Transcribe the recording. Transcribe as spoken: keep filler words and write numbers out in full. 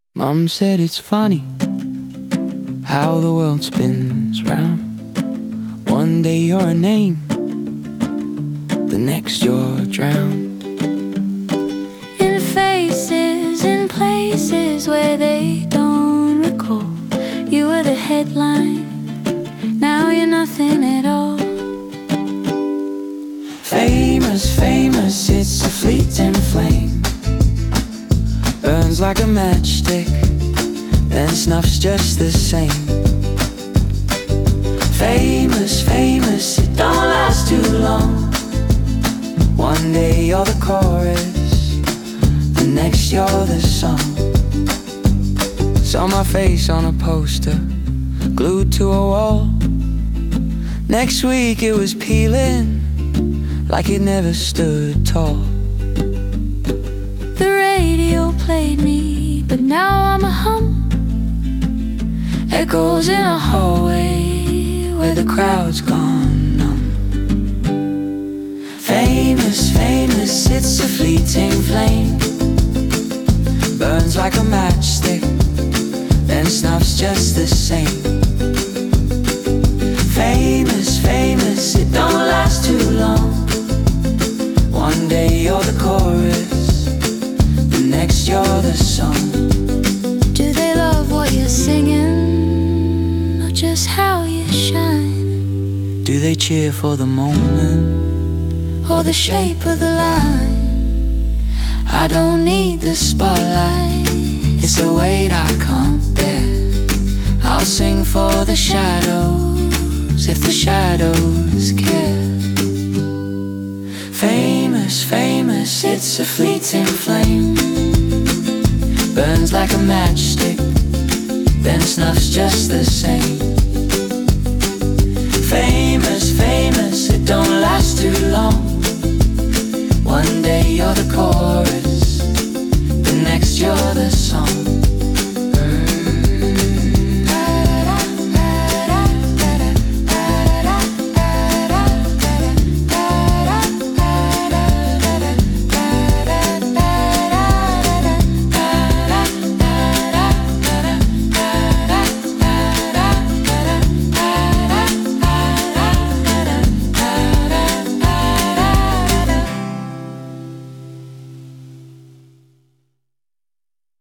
Mum said it's funny how the world spins round. One day you're a name, the next you're drowned. In faces, in places where they don't recall. You were the headline, now you're nothing at all. Famous, famous, it's a fleeting flame. Burns like a matchstick, then snuffs just the same. Famous, famous, it don't last too long. One day you're the chorus, the next you're the song. Saw my face on a poster, glued to a wall. Next week it was peeling, like it never stood tall. The radio played me, but now I'm a hum. Echoes in a hallway where the crowd's gone numb. Famous, famous, it's a fleeting flame. Burns like a matchstick, then snuffs just the same. Famous, famous, it don't last too long. One day you're the chorus, the next you're the song. Do they love what you're singing, or just how you shine? Do they cheer for the moment, or the shape of the line? I don't need the spotlight, it's the weight I can't bear. I'll sing for the shadows, if the shadows care. Famous, famous, it's a fleeting flame. Burns like a matchstick, then snuffs just the same. Famous, famous, it don't last too long. One day you're the chorus,